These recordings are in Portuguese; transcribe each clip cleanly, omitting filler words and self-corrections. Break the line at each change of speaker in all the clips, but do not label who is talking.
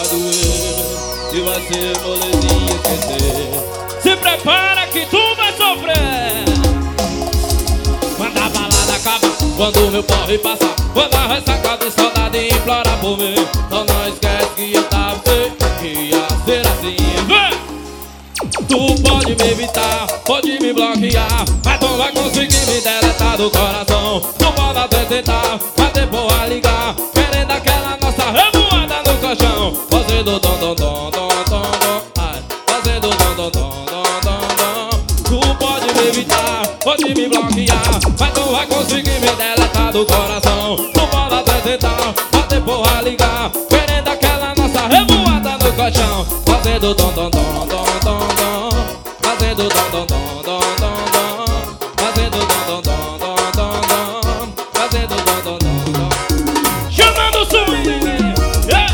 doer e vai ser molezinha esquecer. Se prepara que tu vai sofrer quando a balada acaba, quando o meu porre passar, quando a ressaca de saudade implora por mim. Então não esquece que eu tava sei que ia ser assim. Vem! Tu pode me evitar, pode me bloquear, mas não vai conseguir me deletar do coração. Tu pode até tentar, mas depois a ligar, querendo aquela nossa revoada no colchão. Fazendo dom dom dom dom dom dom, ai, fazendo dom dom dom dom dom dom. Tu pode me evitar, pode me bloquear, mas não vai conseguir me deletar do coração. Tu pode até tentar, mas depois a ligar, querendo aquela nossa revoada no colchão. Fazendo dom dom dom dom dom dom, fazendo dom dom dom dom dom dom, fazendo dom dom dom dom dom dom, fazendo dom dom dom dom. Chamando o swing, yeah.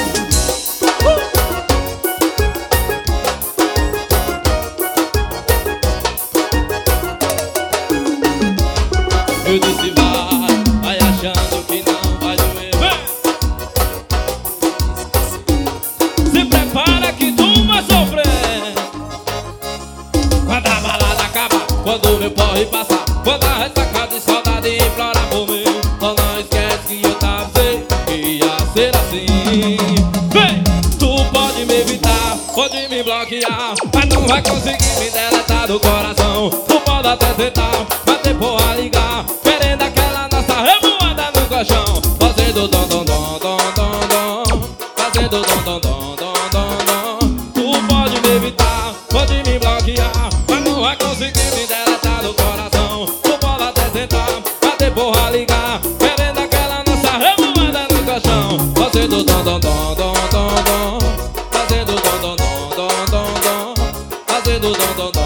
Eu disse vai achando que não vai doer. Se prepara que tu vai sofrer quando a balada acaba, quando o meu porre passar, quando a ressaca de saudade implora por mim. Só não esquece que eu tava sei que ia ser assim. Vem! Tu pode me evitar, pode me bloquear, mas não vai conseguir me deletar do coração. Tu pode até tentar, mas depois a ligar, querendo aquela nossa revoada no colchão. Fazendo dom dom dom dom dom dom, fazendo dom dom dom dom dom dom. Tu pode me evitar, pode me bloquear, mas não vai conseguir me deletar do coração. Tu pode até tentar, mas depois a ligar, querendo aquela nossa revoada no colchão. Fazendo dom dom dom dom dom dom, fazendo dom dom dom dom dom dom, fazendo dom dom dom.